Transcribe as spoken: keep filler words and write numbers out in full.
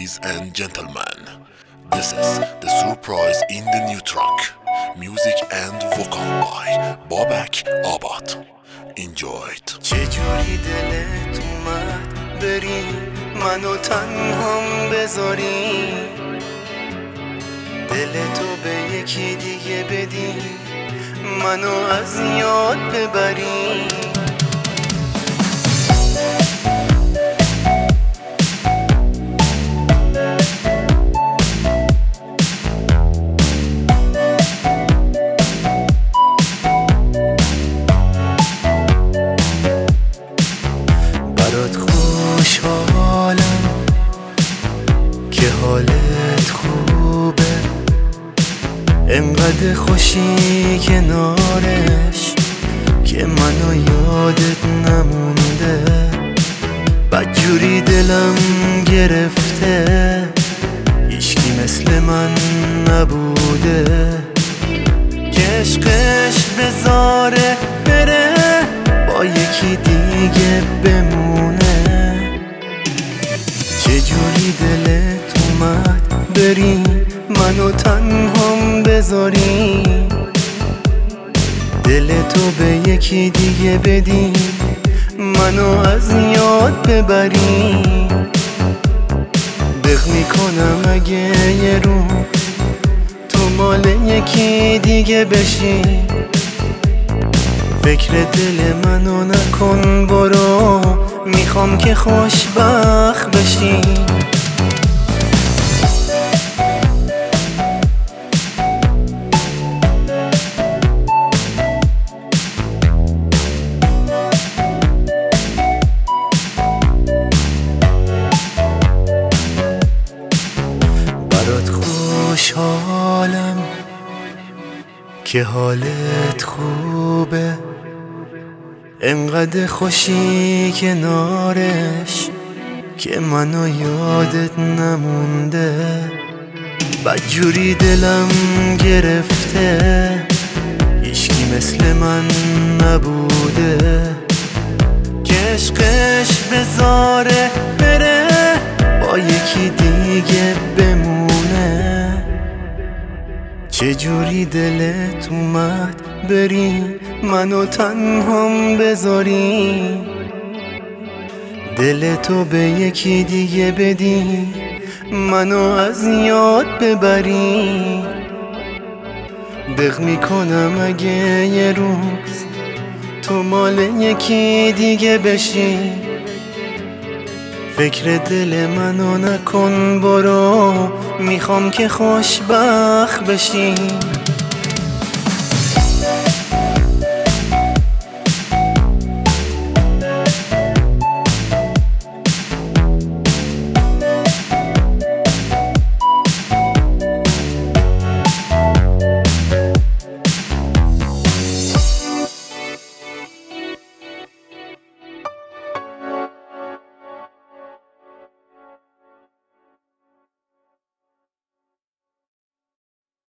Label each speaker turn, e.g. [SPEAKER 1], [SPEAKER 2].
[SPEAKER 1] Ladies and gentlemen, this is the surprise in the new track. Music and vocal by Babak Abad. Enjoy it.
[SPEAKER 2] چجوری دلت اومد بری منو تنهام بذاری، دلتو به یکی دیگه بدی، منو از یاد ببری. برات خوشحالم که حالت خوبه، انقدر خوشی کنارش که منو یادت نمونده. بدجوری دلم گرفته، هیچکی مثل من نبوده که عشقش بذاره بره با یکی دیگه بمونه. چجوری دلت اومد بری منو تنهام بذاری، دلتو به یکی دیگه بدی، منو از یاد ببری. دق میکنم اگه یه روز تو مال یکی دیگه بشی، فکر دل منو نکن برو، میخوام که خوشبخت بشی. برات خوشحالم که حالت خوبه، انقدر خوشی کنارش که منو یادت نمونده. بدجوری دلم گرفته، هیچکی مثل من نبوده که عشقش بذاره بره با یکی دیگه بمونه. چجوری دلت اومد بری منو تنهام بذاری، دلتو به یکی دیگه بدی، منو از یاد ببری. دق میکنم اگه یه روز تو مال یکی دیگه بشی، فکر دل منو نکن برو، میخوام که خوشبخت بشی.